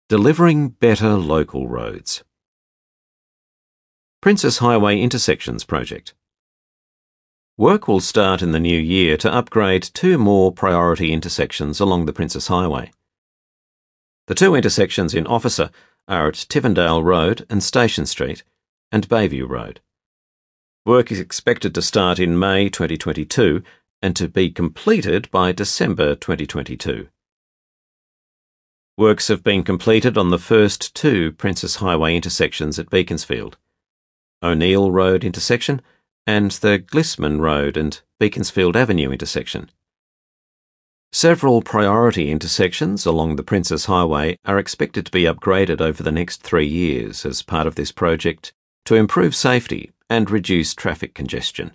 Delivering better local roads. Princess Highway Intersections Project. Work will start in the new year to upgrade 2 more priority intersections along the Princess Highway. The 2 intersections in Officer are at Tivendale Road and Station Street and Bayview Road. Work is expected to start in May 2022 and to be completed by December 2022. Works have been completed on the first 2 Princess Highway intersections at Beaconsfield, O'Neill Road intersection and the Glisman Road and Beaconsfield Avenue intersection. Several priority intersections along the Princess Highway are expected to be upgraded over the next 3 years as part of this project to improve safety and reduce traffic congestion.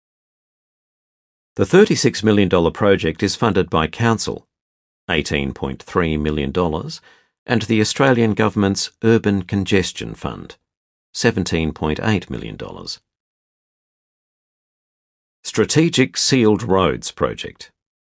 The $36 million project is funded by Council, $18.3 million, and the Australian Government's Urban Congestion Fund, $17.8 million. Strategic Sealed Roads Project.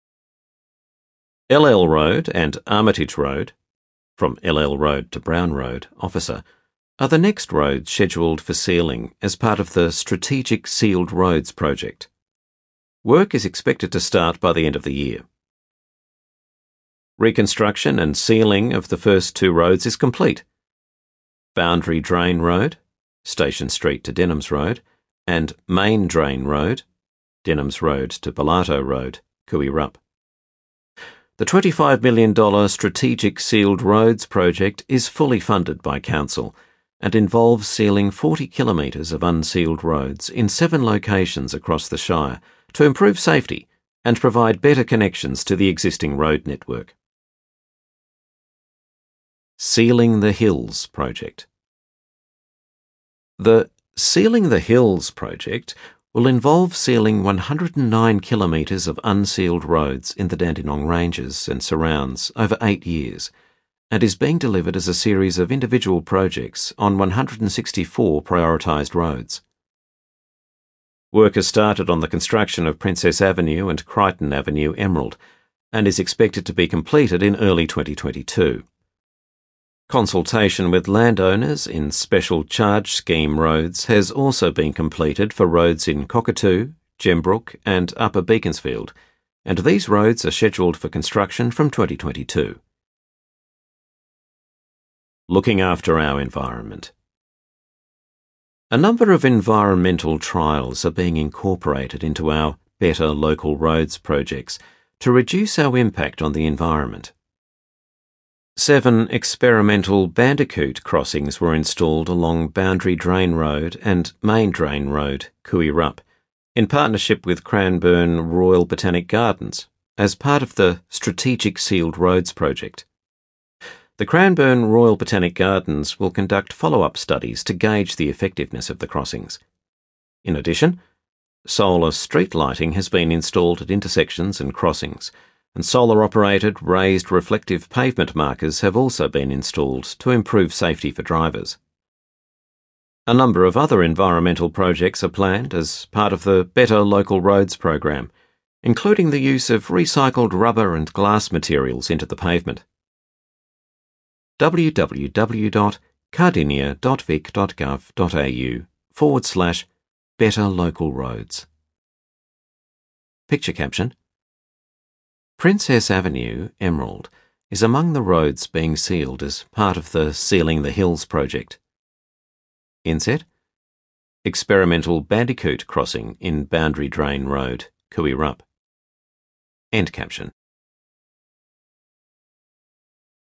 LL Road and Armitage Road, from LL Road to Brown Road, Officer, are the next roads scheduled for sealing as part of the Strategic Sealed Roads Project. Work is expected to start by the end of the year. Reconstruction and sealing of the first 2 roads is complete. Boundary Drain Road, Station Street to Denhams Road, and Main Drain Road, Denhams Road to Bellato Road, Cooey Rup. The $25 million Strategic Sealed Roads project is fully funded by Council and involves sealing 40 kilometres of unsealed roads in 7 locations across the Shire to improve safety and provide better connections to the existing road network. Sealing the Hills Project. The Sealing the Hills project will involve sealing 109 kilometres of unsealed roads in the Dandenong Ranges and surrounds over 8 years, and is being delivered as a series of individual projects on 164 prioritised roads. Work has started on the construction of Princess Avenue and Crichton Avenue Emerald, and is expected to be completed in early 2022. Consultation with landowners in Special Charge Scheme roads has also been completed for roads in Cockatoo, Gembrook and Upper Beaconsfield, and these roads are scheduled for construction from 2022. Looking after our environment. A number of environmental trials are being incorporated into our Better Local Roads projects to reduce our impact on the environment. 7 experimental Bandicoot crossings were installed along Boundary Drain Road and Main Drain Road, Cooey Rup, in partnership with Cranbourne Royal Botanic Gardens as part of the Strategic Sealed Roads project. The Cranbourne Royal Botanic Gardens will conduct follow-up studies to gauge the effectiveness of the crossings. In addition, solar street lighting has been installed at intersections and crossings, and solar-operated raised reflective pavement markers have also been installed to improve safety for drivers. A number of other environmental projects are planned as part of the Better Local Roads program, including the use of recycled rubber and glass materials into the pavement. www.cardinia.vic.gov.au/Better Local Roads. Picture caption: Princess Avenue, Emerald, is among the roads being sealed as part of the Sealing the Hills project. Inset: Experimental Bandicoot crossing in Boundary Drain Road, Cooey Rup. End caption.